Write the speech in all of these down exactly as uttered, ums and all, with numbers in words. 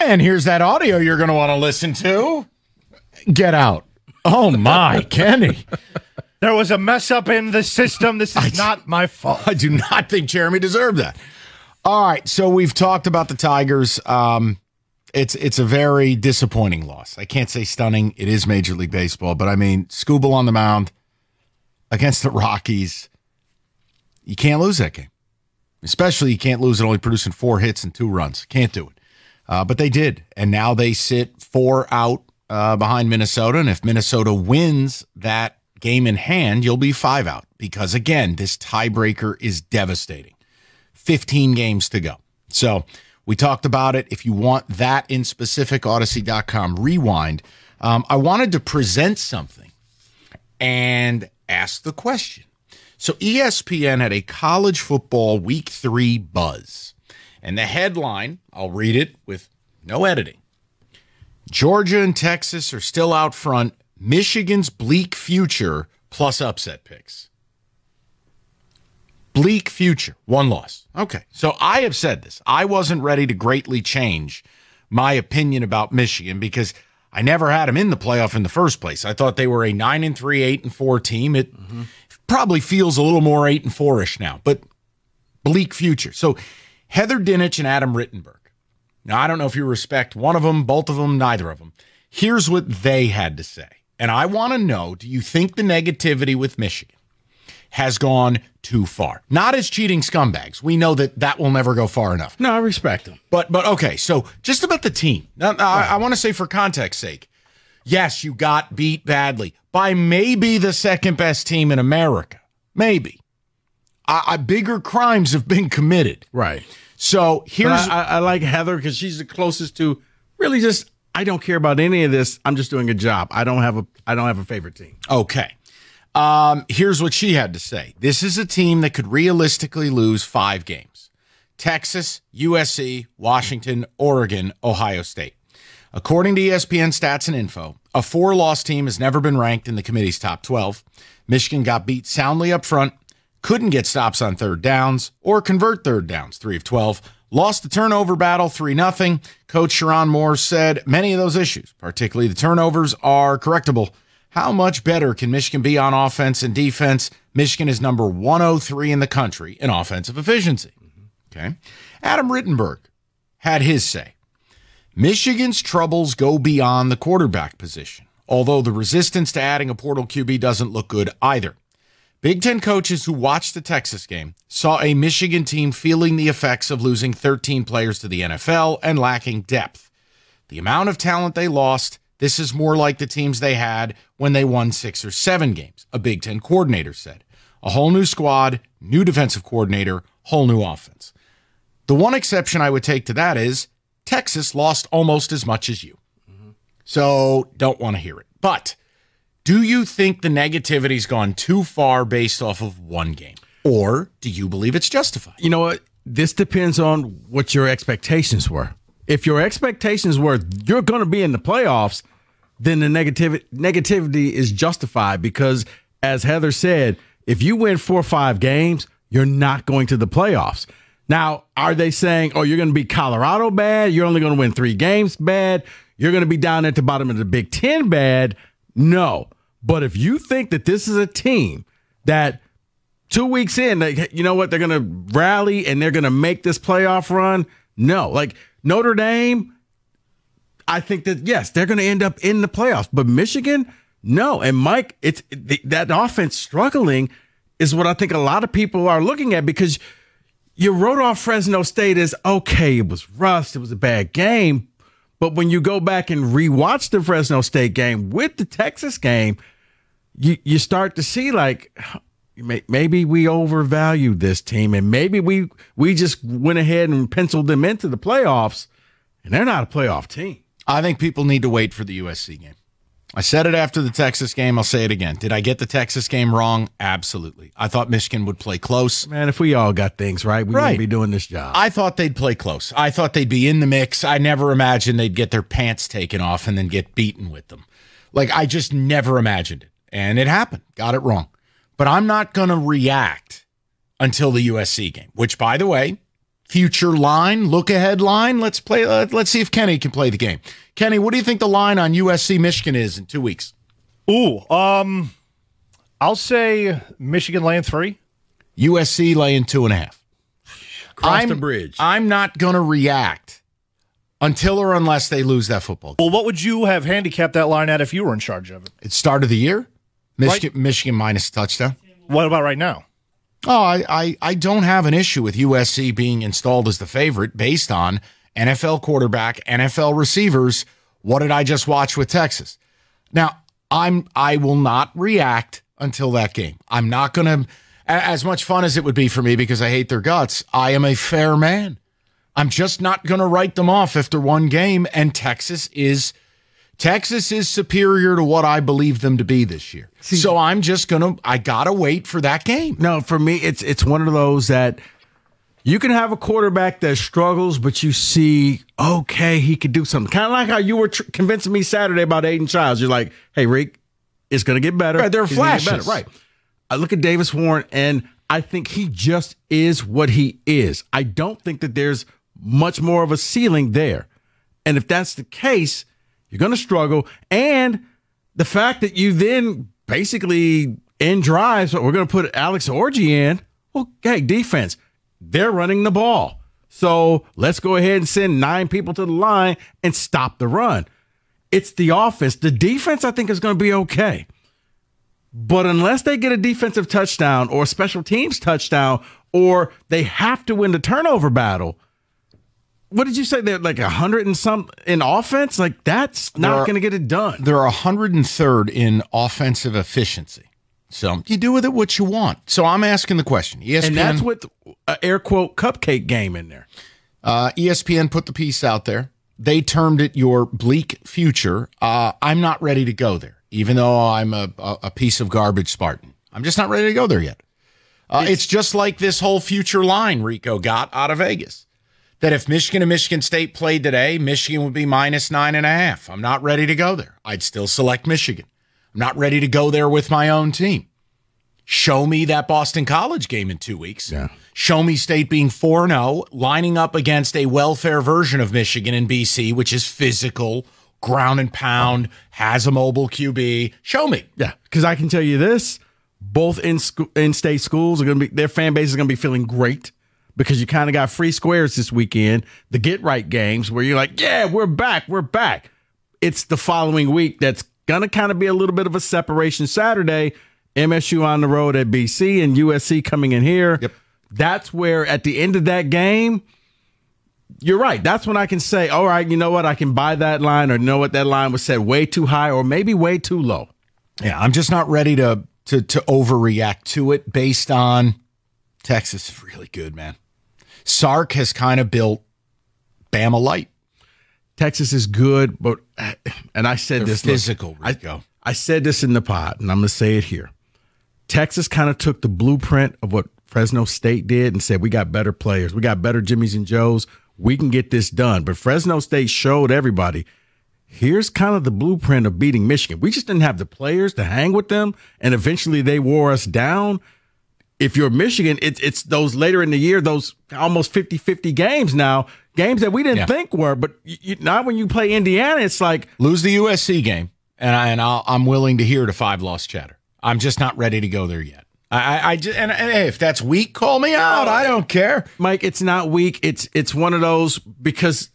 And here's that audio you're going to want to listen to. Get out. Oh, my, Kenny. There was a mess up in the system. This is not my fault. I do not think Jeremy deserved that. All right, so we've talked about the Tigers. Um, it's it's a very disappointing loss. I can't say stunning. It is Major League Baseball, but I mean, Skubal on the mound against the Rockies. You can't lose that game. Especially you can't lose it only producing four hits and two runs. Can't do it. Uh, but they did, and now they sit four out uh, behind Minnesota, and if Minnesota wins that game in hand, you'll be five out because, again, this tiebreaker is devastating. fifteen games to go. So we talked about it. If you want that in specific, Odyssey dot com rewind. Um, I wanted to present something and ask the question. So E S P N had a college football week three buzz. And the headline, I'll read it with no editing. Georgia and Texas are still out front. Michigan's bleak future plus upset picks. Bleak future, one loss. Okay, so I have said this. I wasn't ready to greatly change my opinion about Michigan because I never had them in the playoff in the first place. I thought they were a nine and three, eight and four team. It mm-hmm. probably feels a little more eight and four-ish now, but bleak future. So Heather Dinich and Adam Rittenberg. Now, I don't know if you respect one of them, both of them, neither of them. Here's what they had to say. And I want to know, do you think the negativity with Michigan has gone too far? Not as cheating scumbags. We know that that will never go far enough. No, I respect them. But, but okay, so just about the team. Now, now I, I want to say for context's sake, yes, you got beat badly by maybe the second best team in America. Maybe. I, I, bigger crimes have been committed. Right. So here's... I, I, I like Heather because she's the closest to really just... I don't care about any of this. I'm just doing a job. I don't have a I don't have a favorite team. Okay. Um, here's what she had to say. This is a team that could realistically lose five games. Texas, U S C, Washington, Oregon, Ohio State. According to E S P N Stats and Info, a four-loss team has never been ranked in the committee's top twelve. Michigan got beat soundly up front, couldn't get stops on third downs or convert third downs, three of twelve. Lost the turnover battle three nothing. Coach Sharon Moore said many of those issues, particularly the turnovers, are correctable. How much better can Michigan be on offense and defense? Michigan is number one oh three in the country in offensive efficiency. Okay. Adam Rittenberg had his say. Michigan's troubles go beyond the quarterback position, although the resistance to adding a portal Q B doesn't look good either. Big Ten coaches who watched the Texas game saw a Michigan team feeling the effects of losing thirteen players to the N F L and lacking depth. The amount of talent they lost, this is more like the teams they had when they won six or seven games, a Big Ten coordinator said. A whole new squad, new defensive coordinator, whole new offense. The one exception I would take to that is Texas lost almost as much as you. Mm-hmm. So don't want to hear it. But do you think the negativity's gone too far based off of one game? Or do you believe it's justified? You know what? This depends on what your expectations were. If your expectations were you're going to be in the playoffs, then the negativity negativity is justified because, as Heather said, if you win four or five games, you're not going to the playoffs. Now, are they saying, oh, you're going to be Colorado bad? You're only going to win three games bad? You're going to be down at the bottom of the Big Ten bad? No. But if you think that this is a team that two weeks in, they, you know what, they're going to rally and they're going to make this playoff run, no. Like Notre Dame, I think that, yes, they're going to end up in the playoffs. But Michigan, no. And Mike, it's it, that offense struggling is what I think a lot of people are looking at because you wrote off Fresno State as, okay, it was rust, it was a bad game. But when you go back and rewatch the Fresno State game with the Texas game, you, you start to see like maybe we overvalued this team and maybe we we just went ahead and penciled them into the playoffs, and they're not a playoff team. I think people need to wait for the U S C game. I said it after the Texas game. I'll say it again. Did I get the Texas game wrong? Absolutely. I thought Michigan would play close. Man, if we all got things right, we right. wouldn't be doing this job. I thought they'd play close. I thought they'd be in the mix. I never imagined they'd get their pants taken off and then get beaten with them. Like, I just never imagined it. And it happened. Got it wrong. But I'm not going to react until the U S C game, which, by the way, future line, look ahead line. Let's play. Uh, let's see if Kenny can play the game. Kenny, what do you think the line on U S C Michigan is in two weeks? Ooh, um, I'll say Michigan laying three. U S C laying two and a half. Cross I'm, the bridge. I'm not going to react until or unless they lose that football game. Well, what would you have handicapped that line at if you were in charge of it? It's start of the year. Michigan, Right. Michigan minus a touchdown. What about right now? Oh, I, I, I don't have an issue with U S C being installed as the favorite based on N F L quarterback, N F L receivers. What did I just watch with Texas? Now, I'm I will not react until that game. I'm not going to, as much fun as it would be for me because I hate their guts, I am a fair man. I'm just not going to write them off after one game, and Texas is Texas is superior to what I believe them to be this year. See, so I'm just going to, I got to wait for that game. No, for me, it's it's one of those that you can have a quarterback that struggles, but you see, okay, he could do something. Kind of like how you were tr- convincing me Saturday about Aiden Childs. You're like, hey, Rick, it's going to get better. Right, there are He's gonna get flashes. better. Right. I look at Davis Warren, and I think he just is what he is. I don't think that there's much more of a ceiling there. And if that's the case, you're going to struggle. And the fact that you then basically end drives, we're going to put Alex Orji in. Well, hey, defense, they're running the ball. So let's go ahead and send nine people to the line and stop the run. It's the offense. The defense, I think, is going to be okay. But unless they get a defensive touchdown or a special teams touchdown, or they have to win the turnover battle, what did you say? They're like a hundred and some in offense? Like, that's not going to get it done. They're one hundred third in offensive efficiency. So you do with it what you want. So I'm asking the question. E S P N, and that's with uh, air quote cupcake game in there. Uh, E S P N put the piece out there. They termed it your bleak future. Uh, I'm not ready to go there, even though I'm a, a, a piece of garbage Spartan. I'm just not ready to go there yet. Uh, it's, it's just like this whole future line Rico got out of Vegas. That if Michigan and Michigan State played today, Michigan would be minus nine and a half. I'm not ready to go there. I'd still select Michigan. I'm not ready to go there with my own team. Show me that Boston College game in two weeks. Yeah. Show me State being four and oh, lining up against a welfare version of Michigan and B C, which is physical, ground and pound, has a mobile Q B. Show me. Yeah, because I can tell you this, both in sc- in-state schools are going to be, their fan base is going to be feeling great. Because you kind of got free squares this weekend, the get right games where you're like, yeah, we're back, we're back. It's the following week that's going to kind of be a little bit of a separation. Saturday, M S U on the road at B C and U S C coming in here. Yep. That's where at the end of that game, you're right. That's when I can say, all right, you know what? I can buy that line, or know what, that line was set way too high or maybe way too low. Yeah, I'm just not ready to to to overreact to it based on Texas is really good, man. Sark has kind of built Bama light. Texas is good, but and I said They're this physical, look, Rico. I, I said this in the pod, and I'm going to say it here. Texas kind of took the blueprint of what Fresno State did and said, we got better players. We got better Jimmys and Joes. We can get this done. But Fresno State showed everybody, here's kind of the blueprint of beating Michigan. We just didn't have the players to hang with them, and eventually they wore us down. If you're Michigan, it's it's those later in the year, those almost fifty-fifty games now, games that we didn't Yeah. think were. But you, you, now when you play Indiana, it's like, Lose the U S C game, and, I, and I'll, I'm willing to hear the five-loss chatter. I'm just not ready to go there yet. I, I, I just, and, and hey, if that's weak, call me out. I don't care. Mike, it's not weak. It's it's one of those, because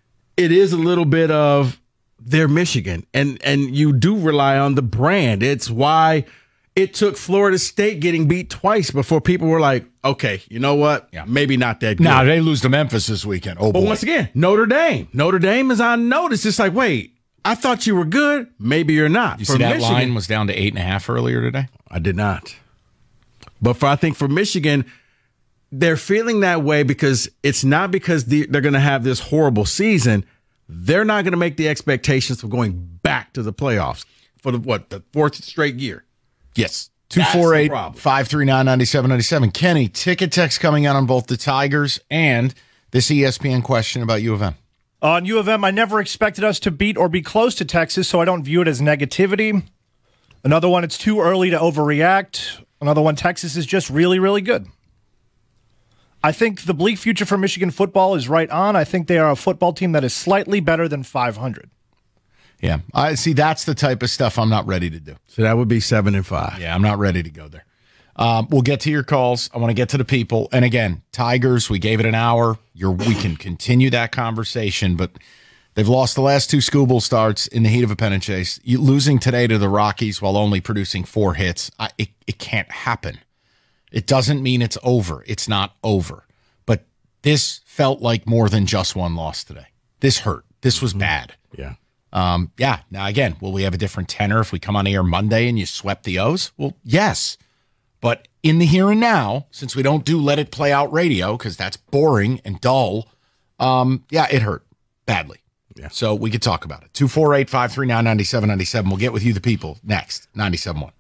it is a little bit of they're Michigan, and and you do rely on the brand. It's why it took Florida State getting beat twice before people were like, okay, you know what? Yeah. Maybe not that good. Now they lose to Memphis this weekend. Oh, But boy. once again, Notre Dame. Notre Dame is on notice. It's like, wait, I thought you were good. Maybe you're not. You For see that Michigan- line was down to eight and a half earlier today? I did not. But for I think for Michigan, they're feeling that way because it's not because the, they're going to have this horrible season. They're not going to make the expectations of going back to the playoffs for the what the fourth straight year. Yes. two four eight, problem. five three nine, nine seven nine seven. Kenny, ticket text coming out on both the Tigers and this E S P N question about U of M. On U of M, I never expected us to beat or be close to Texas, so I don't view it as negativity. Another one, it's too early to overreact. Another one, Texas is just really, really good. I think the bleak future for Michigan football is right on. I think they are a football team that is slightly better than five hundred. Yeah, I see. That's the type of stuff I'm not ready to do. So that would be seven and five. Yeah, I'm not ready to go there. Um, we'll get to your calls. I want to get to the people. And again, Tigers, we gave it an hour. You're, we can continue that conversation, but they've lost the last two school bowl starts in the heat of a pennant chase. You, losing today to the Rockies while only producing four hits, I, it, it can't happen. It doesn't mean it's over. It's not over. But this felt like more than just one loss today. This hurt. This was bad. Yeah. Um, yeah. Now, again, will we have a different tenor if we come on air Monday and you swept the O's? Well, yes. But in the here and now, since we don't do let it play out radio because that's boring and dull, um, yeah, it hurt badly. Yeah. So we could talk about it. two four eight, five three nine, nine seven nine seven. We'll get with you, the people, next. ninety-seven point one.